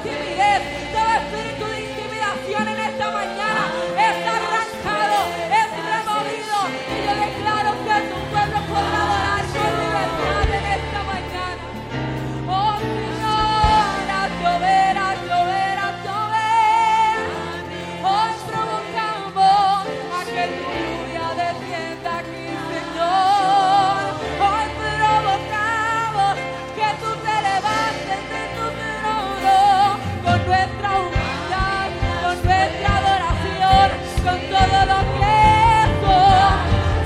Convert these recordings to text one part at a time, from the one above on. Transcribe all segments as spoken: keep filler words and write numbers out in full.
timidez, todo espíritu de intimidación en esta mañana es arrancado, es removido. Y yo declaro que tu pueblo podrá adorar con libertad en esta mañana. Oh Señor, haz llover, haz llover, haz llover. Hoy provocamos a que tu lluvia descienda aquí, Señor. Hoy provocamos que tú te levantes de tu trono con nuestra humildad, con nuestra adoración, con todo lo que somos.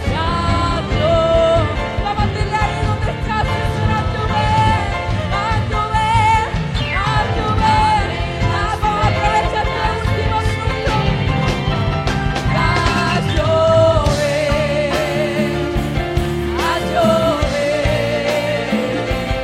Vamos a decirle ahí donde estás, Señor, haz llover, haz llover, haz llover. Vamos a aprovechar este último minuto. Haz llover, haz llover.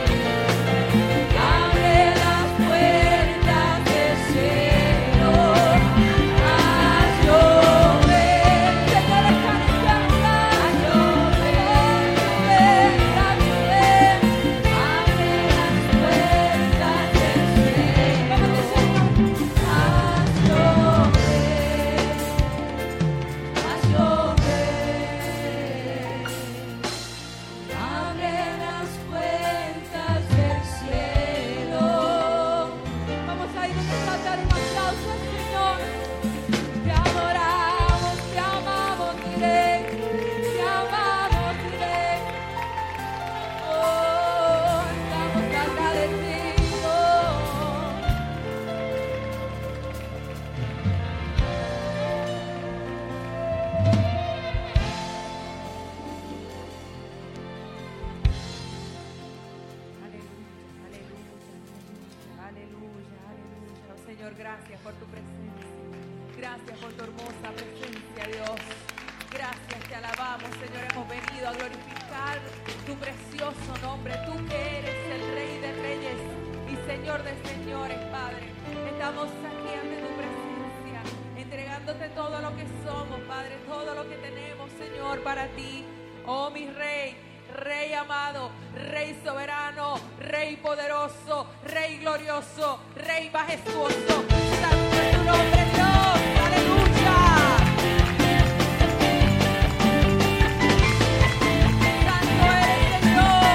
Abre las puertas del cielo. Haz llover. Señor, está en este lugar. Haz llover, llover, haz llover. Abre las puertas del cielo. Vamos a decirlo. Haz llover, haz llover. Abre las puertas del cielo. Vamos a ir donde está, dar un aplauso al Señor. Te adoramos, te amamos, diré. Te amamos, diré. Oh, estamos agradecidos. Aleluya, aleluya, aleluya. Oh, Señor, gracias por tu presencia. Gracias por tu hermosa presencia, Dios. Gracias, te alabamos, Señor. Hemos venido a glorificar tu precioso nombre. Tú que eres el Rey de Reyes y Señor de Señores, Padre. Estamos aquí ante tu presencia, entregándote todo lo que somos, Padre, todo lo que tenemos, Señor, para ti. Oh, mi Rey, Rey amado, Rey soberano, Rey poderoso, Rey glorioso, Rey majestuoso. Santo es tu nombre, Dios. Aleluya. Santo eres, Señor.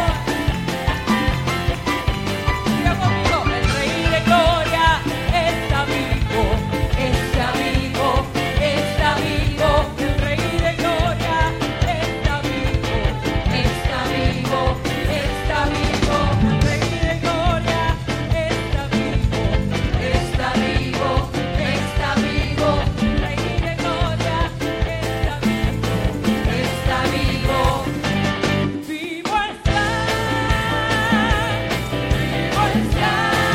Diga conmigo, el Rey de Gloria está vivo, está vivo, está vivo. El Rey de Gloria está vivo, está vivo, está vivo. El Rey de Gloria está vivo, está vivo, está vivo. El Rey de Gloria está vivo, está vivo. Vivo está, vivo está,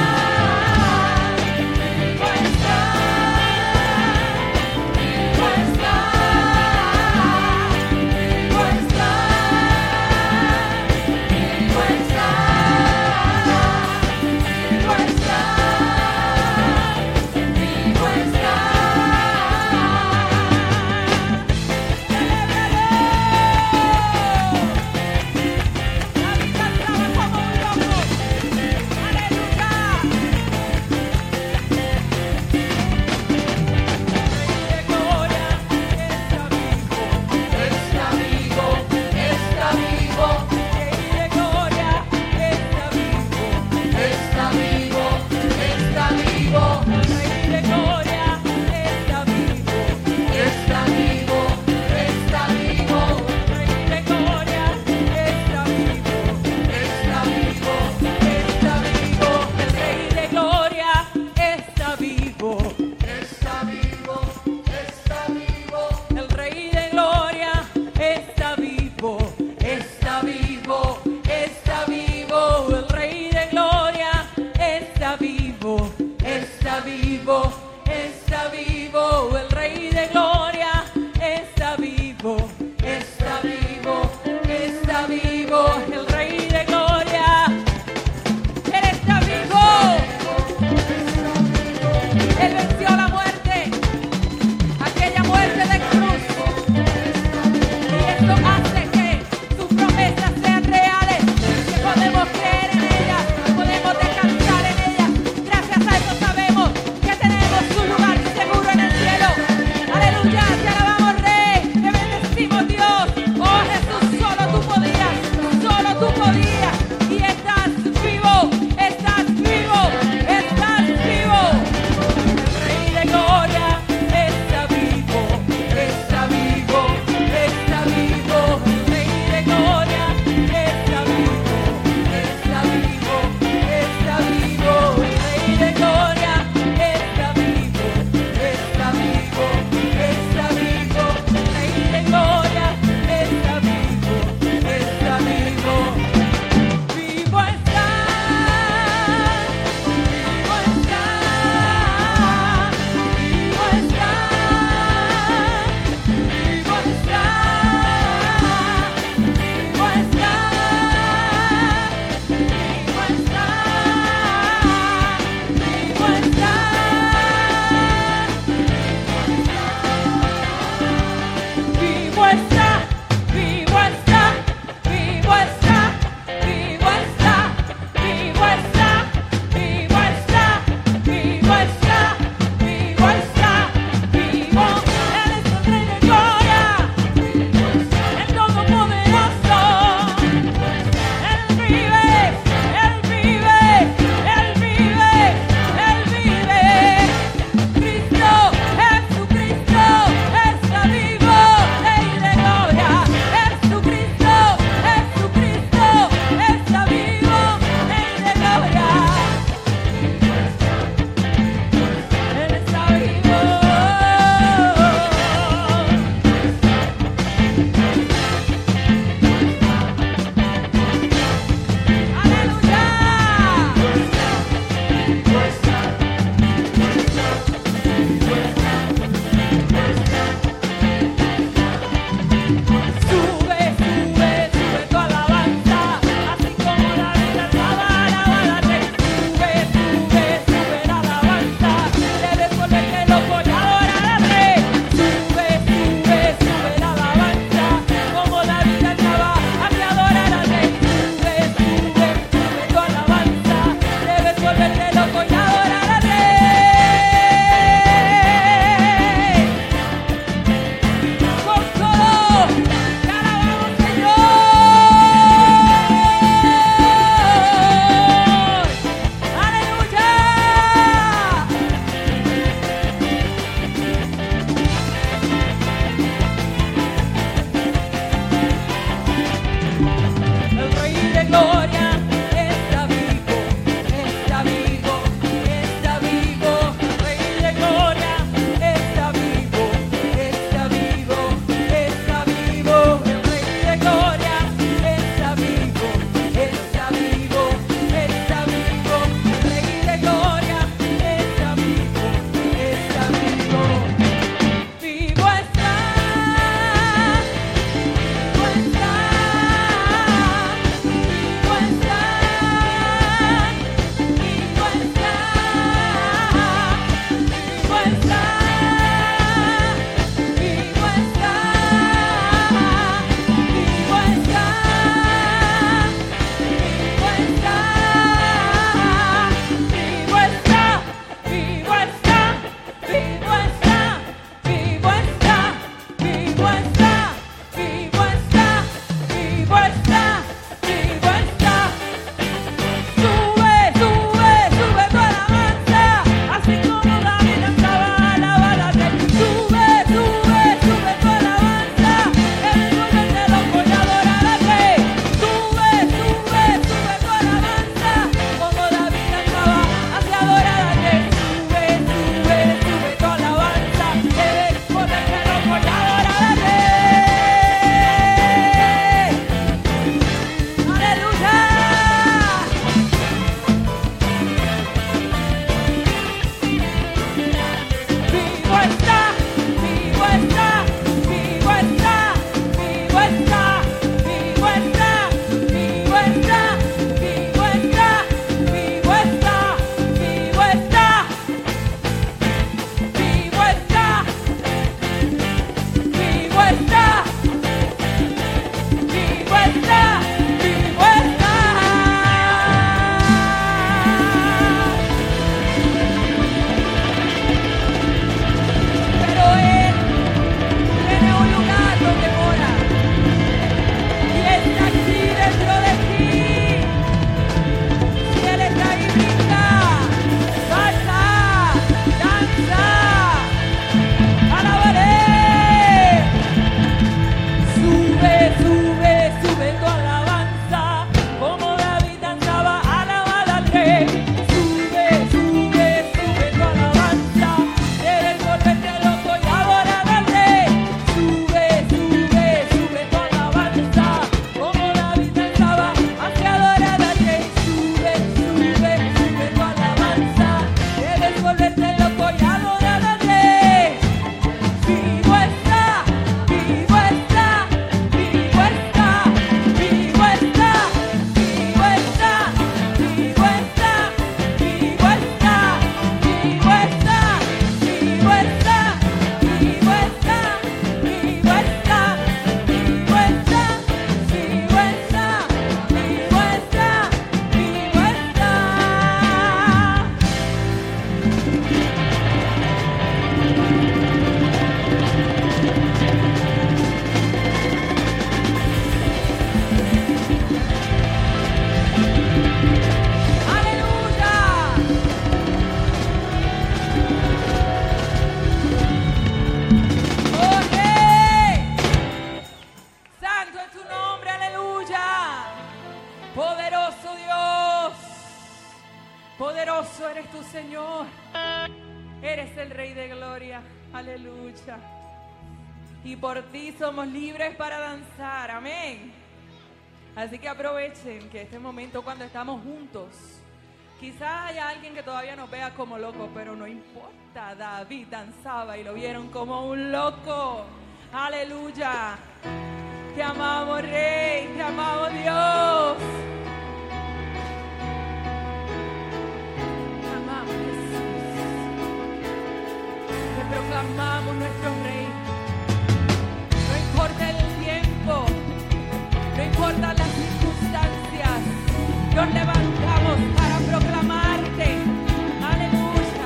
vivo está, vivo está, vivo está, vivo está, vivo está, vivo está. Ahorita trabajamos un loco. Aleluya. De gloria está vivo, está vivo, está vivo. Rey de gloria está vivo, está vivo, está vivo. Rey de gloria está vivo, está vivo, está vivo. Rey de gloria está vivo, está vivo, está vivo. El Rey de gloria está vivo, está vivo, está vivo. El Rey de gloria está vivo, está vivo, está vivo. El Rey de gloria está vivo, está vivo, está vivo. El Rey de gloria está vivo, está vivo, está vivo. El Rey de gloria, Él está vivo. Él venció la muerte, aquella muerte de cruz. Y esto hace que sus promesas sean reales, que podemos creer en ellas, podemos descansar en ellas. Gracias a eso sabemos eres el Rey de Gloria. Aleluya. Y por ti somos libres para danzar. Amén. Así que aprovechen que este momento cuando estamos juntos, quizás haya alguien que todavía nos vea como locos, pero no importa. David danzaba y lo vieron como un loco. Aleluya. Te amamos, Rey. Te amamos, Dios. Te amamos, Jesús. Te proclamamos nuestro Rey. No importa el tiempo, no importa las circunstancias, nos levantamos para proclamarte. Aleluya.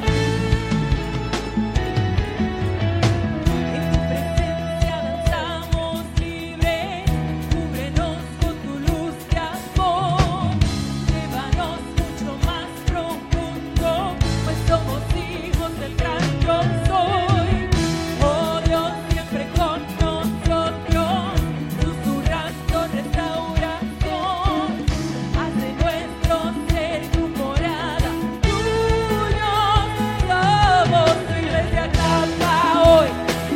En tu presencia danzamos libres, cúbrenos con tu luz de amor, llévanos mucho más profundo, pues somos hijos del gran yo soy. Oh Dios, siempre con nosotros, susurrando restauración, haz de nuestro ser tu morada, tuyos somos, tu iglesia clama hoy.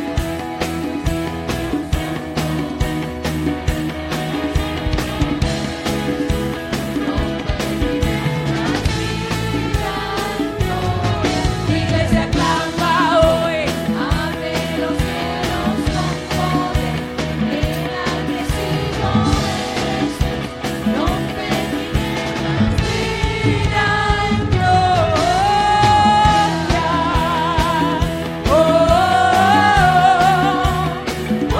Tu iglesia clama hoy. Abre los cielos con poder, enaltecido eres tú, rompe tinieblas, Vida en gloria. Oh, oh,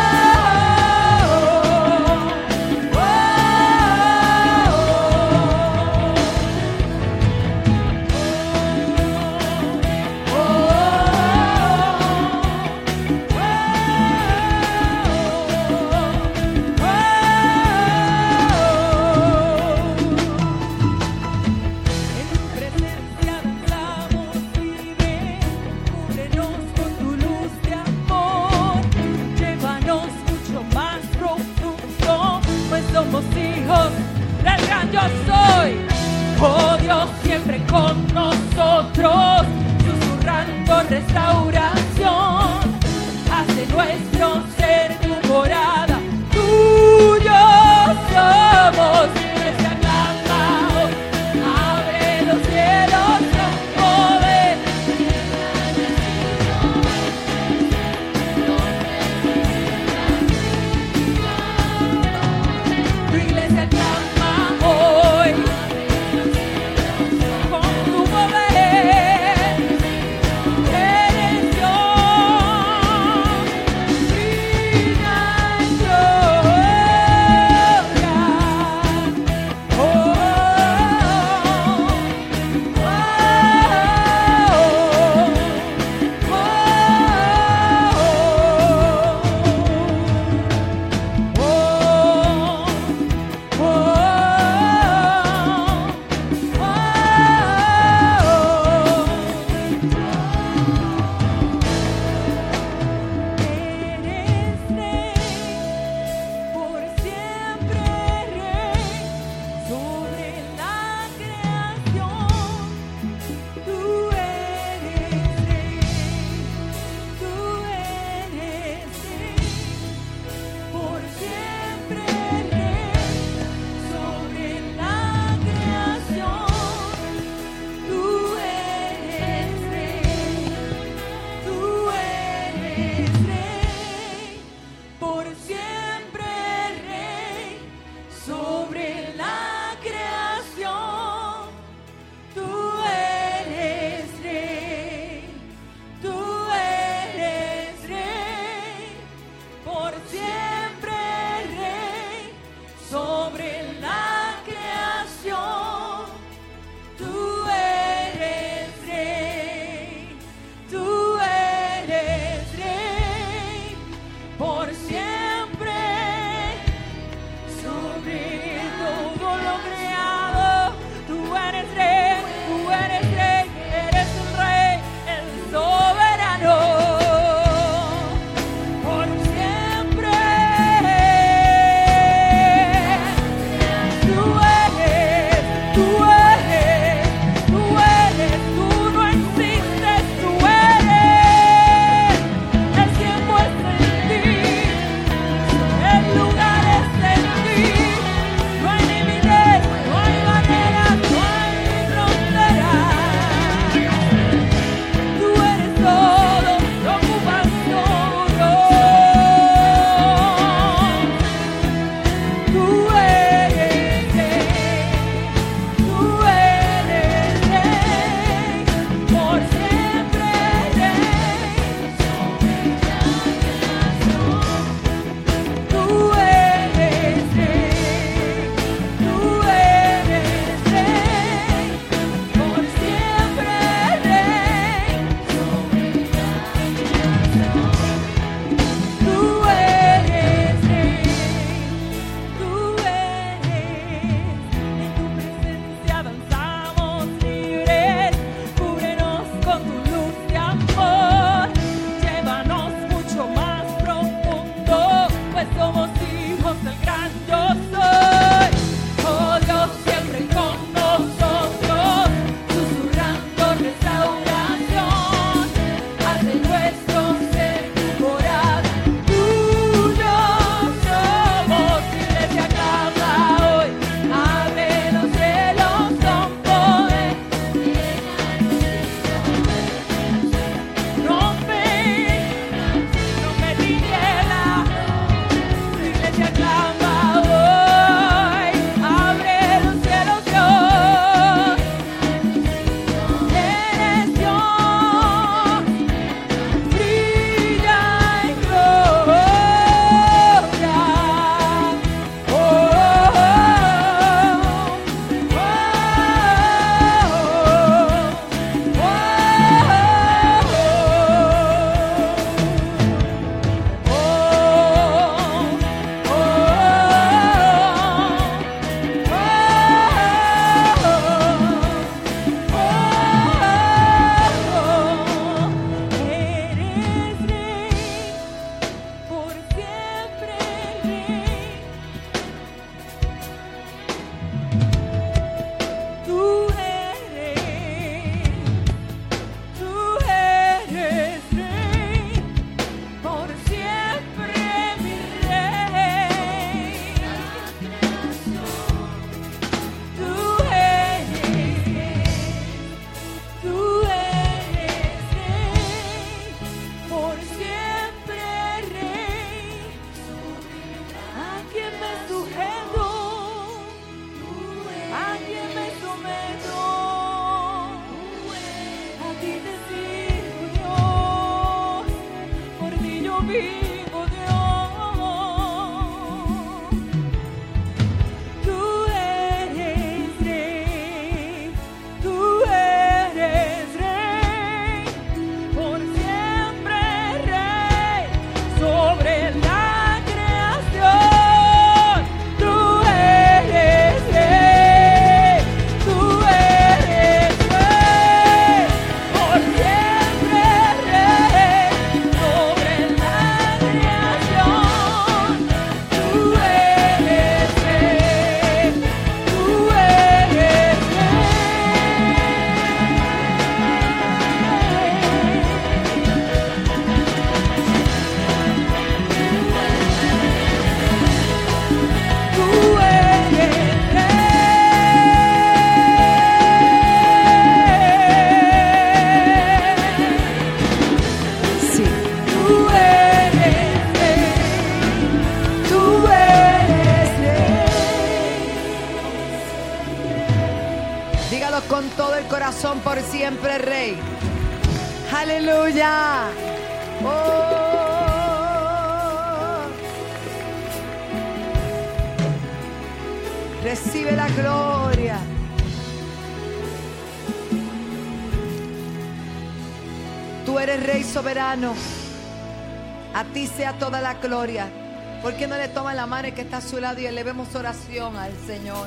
En tu presencia danzamos libres, cúbrenos con tu luz de amor, llévanos mucho más profundo, pues somos hijos del gran yo soy. Oh Dios, siempre con nosotros, susurrando restauración, hace nuestro ser tu morada, tuyos somos. Iglesia clama hoy, abre los cielos con poder. Tu iglesia clama hoy, con tu poder. Eres son por siempre, Rey. Aleluya. Oh. Recibe la gloria. Tú eres Rey soberano. A ti sea toda la gloria. ¿Por qué no le toman la mano que está a su lado y elevemos oración al Señor?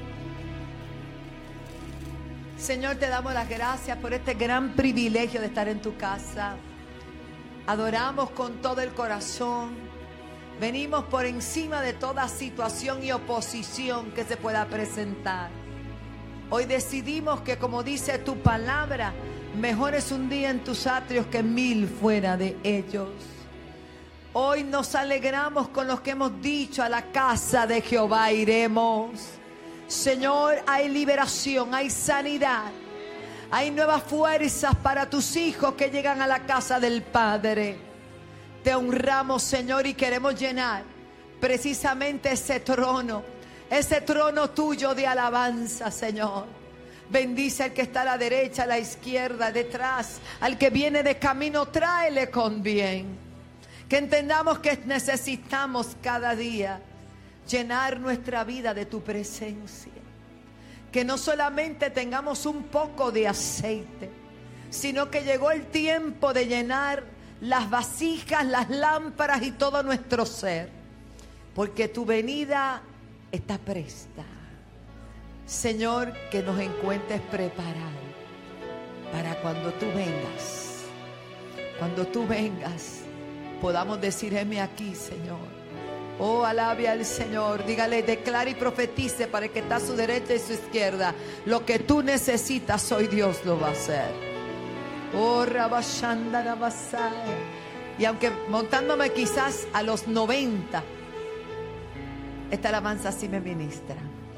Señor, te damos las gracias por este gran privilegio de estar en tu casa. Adoramos con todo el corazón. Venimos por encima de toda situación y oposición que se pueda presentar. Hoy decidimos que, como dice tu palabra, mejor es un día en tus atrios que mil fuera de ellos. Hoy nos alegramos con los que hemos dicho: a la casa de Jehová iremos. Señor, hay liberación, hay sanidad, hay nuevas fuerzas para tus hijos que llegan a la casa del Padre. Te honramos, Señor, y queremos llenar precisamente ese trono, ese trono tuyo de alabanza, Señor. Bendice al que está a la derecha, a la izquierda, detrás, al que viene de camino, tráele con bien. Que entendamos que necesitamos cada día llenar nuestra vida de tu presencia. Que no solamente tengamos un poco de aceite, sino que llegó el tiempo de llenar las vasijas, las lámparas y todo nuestro ser. Porque tu venida está presta. Señor, que nos encuentres preparados para cuando tú vengas. Cuando tú vengas, podamos decir: heme aquí, Señor. Oh, alabe al Señor. Dígale, declare y profetice para el que está a su derecha y su izquierda: lo que tú necesitas, hoy Dios lo va a hacer. Oh, Rabashanda Rabasaya. Y aunque montándome quizás a los noventa, esta alabanza sí me ministra.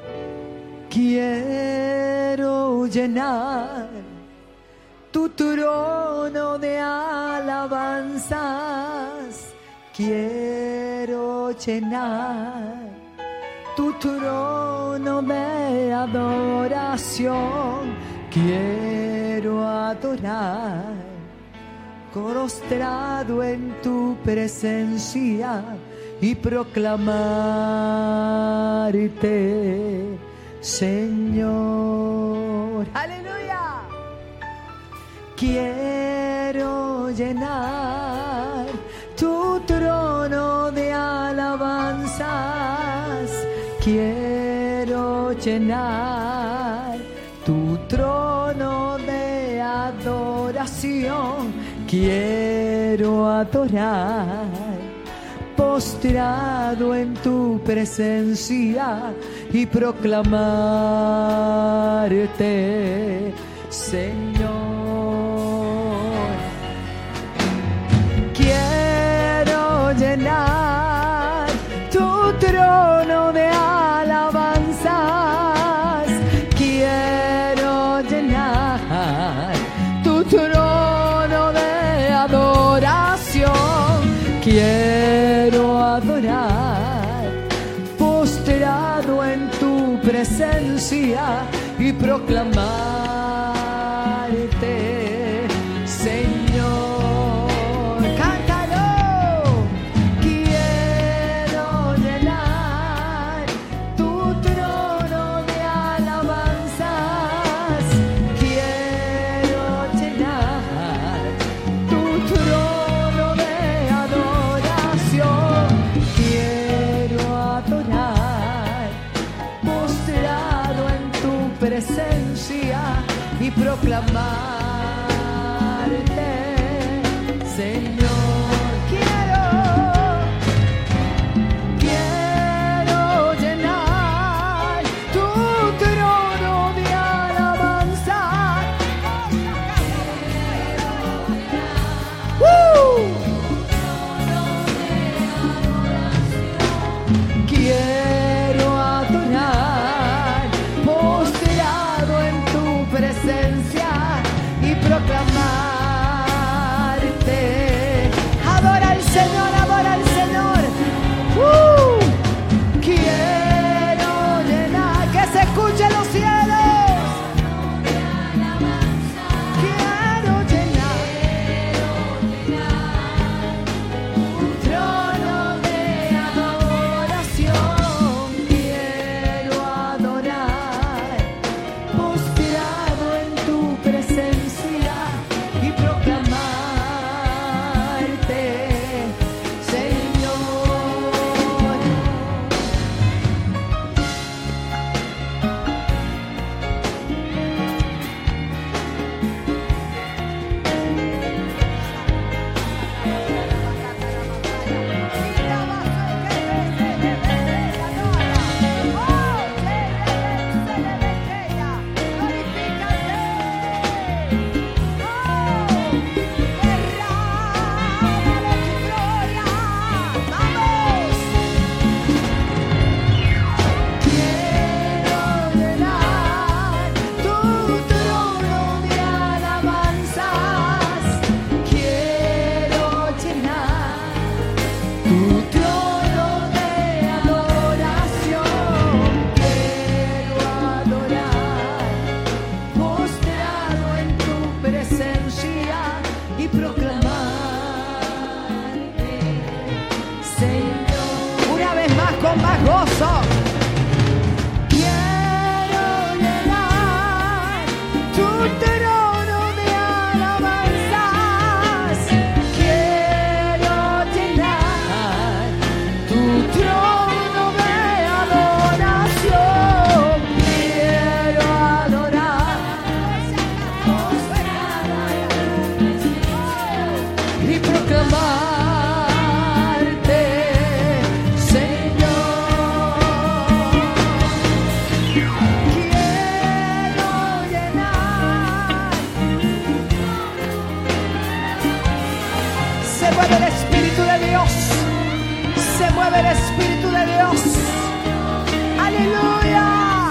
Quiero llenar tu trono de alabanzas. Quiero llenar tu trono de adoración. Quiero adorar, prostrado en tu presencia, y proclamarte, Señor. Aleluya. Quiero llenar tu trono de alabanzas. Quiero llenar tu trono de adoración. Quiero adorar, postrado en tu presencia, y proclamarte, Señor. Quiero llenar tu trono de alabanzas. Quiero llenar tu trono de adoración. Quiero adorar, postrado en tu presencia, y proclamarte, Señor. Cántalo. Quiero llenar tu trono de alabanzas. Quiero llenar tu trono de adoración. Quiero adorar, postrado en tu presencia, y proclamarte, Señor. Quiero, quiero llenar tu trono de alabanza. ¡Uh! Quiero adorar, postrado en tu presencia, y proclamarte, Señor. Una vez más con más gozo. Quiero llenar tu trono de alabanzas. Quiero llenar tu trono de adoración. Quiero adorar y proclamarte, Señor. Quiero llenar. Se mueve el Espíritu de Dios. Se mueve el Espíritu de Dios. Aleluya.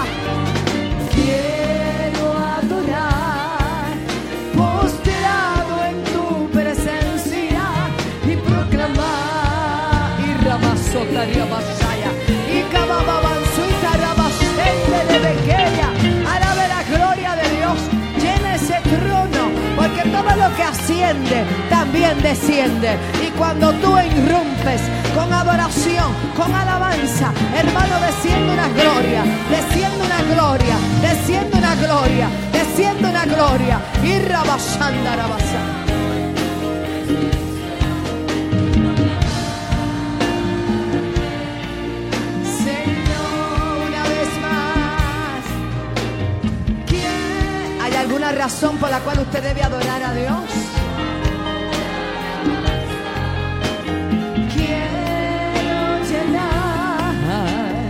Quiero adorar, postrado en tu presencia y proclamar. Y Ramasota Masaya y Cabababanzuita Ramasende de Bequeya. Alabe la gloria de Dios. Llena ese trono, porque todo lo que asciende también desciende. Y cuando tú irrumpes con adoración, con alabanza, hermano, desciende una gloria, desciende una gloria, desciende una gloria, desciende una gloria. Y Rabashanda Rabasa. Señor, una vez más. ¿Quién? ¿Hay alguna razón por la cual usted debe adorar a Dios? Quiero llenar,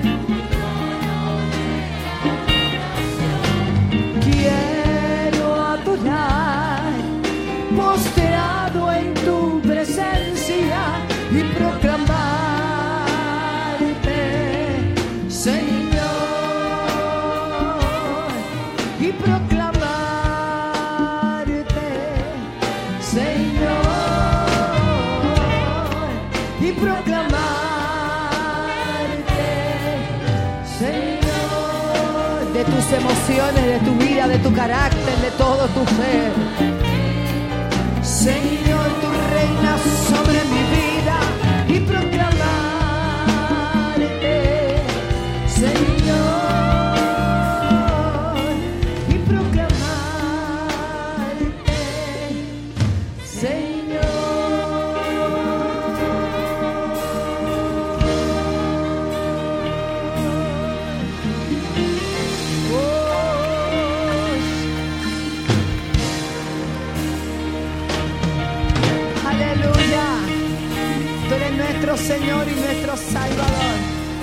quiero adorar, postrado en tu presencia y proclamarte, Señor, y proclamarte, Señor, y proclamarte, Señor, de tus emociones, de tu vida, de tu carácter, de todo tu ser. Señor, tú reinas sobre mi vida y proclamarte, Señor, y proclamarte, Señor. Aleluya. Tú eres nuestro Señor y nuestro Salvador.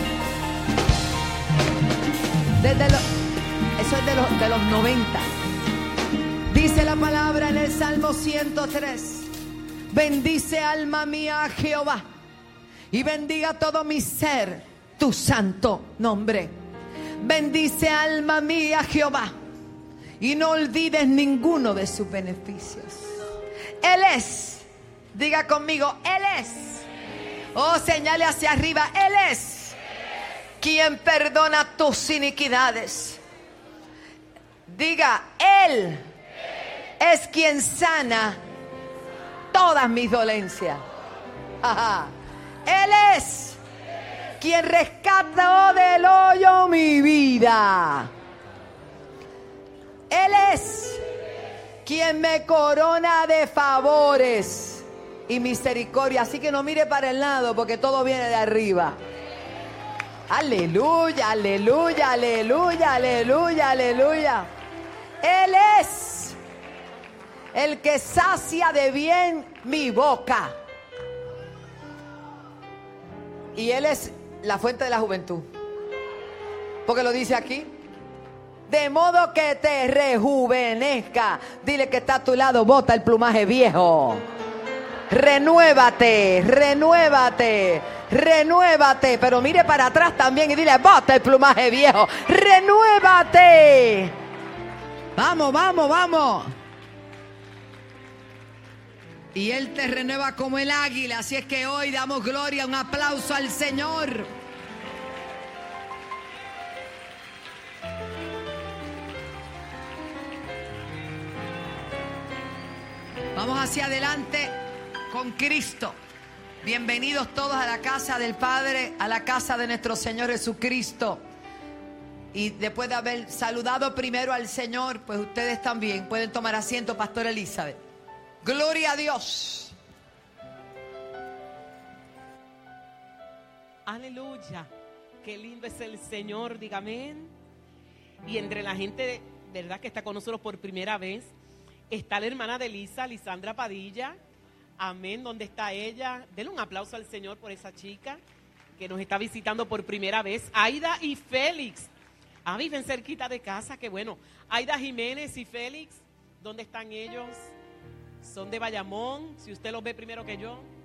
Desde lo- eso es de los, de los noventa. Dice la palabra en el Salmo ciento tres. Bendice alma mía a Jehová y bendiga todo mi ser tu santo nombre. Bendice alma mía a Jehová y no olvides ninguno de sus beneficios. Él es, diga conmigo, Él es. Oh, señale hacia arriba, Él es quien perdona tus iniquidades. Diga, Él es quien sana todas mis dolencias. Ajá. Él es quien rescató del hoyo mi vida. Él es quien me corona de favores y misericordia. Así que no mire para el lado, porque todo viene de arriba. Aleluya, aleluya, aleluya, aleluya, aleluya. Él es el que sacia de bien mi boca. Y Él es la fuente de la juventud. Porque lo dice aquí. De modo que te rejuvenezca. Dile que está a tu lado, bota el plumaje viejo. Renuévate, renuévate, renuévate. Pero mire para atrás también y dile, bota el plumaje viejo. Renuévate. Vamos, vamos, vamos. Y Él te renueva como el águila. Así es que hoy damos gloria, un aplauso al Señor. Vamos hacia adelante con Cristo. Bienvenidos todos a la casa del Padre, a la casa de nuestro Señor Jesucristo. Y después de haber saludado primero al Señor, pues ustedes también pueden tomar asiento, Pastora Elizabeth. Gloria a Dios. Aleluya. Qué lindo es el Señor, diga amén. Y entre la gente, verdad, que está con nosotros por primera vez, está la hermana de Elisa, Lisandra Padilla. Amén. ¿Dónde está ella? Denle un aplauso al Señor por esa chica que nos está visitando por primera vez. Aida y Félix. Ah, viven cerquita de casa, qué bueno. Aida Jiménez y Félix, ¿dónde están ellos? Son de Bayamón, si usted los ve primero que yo.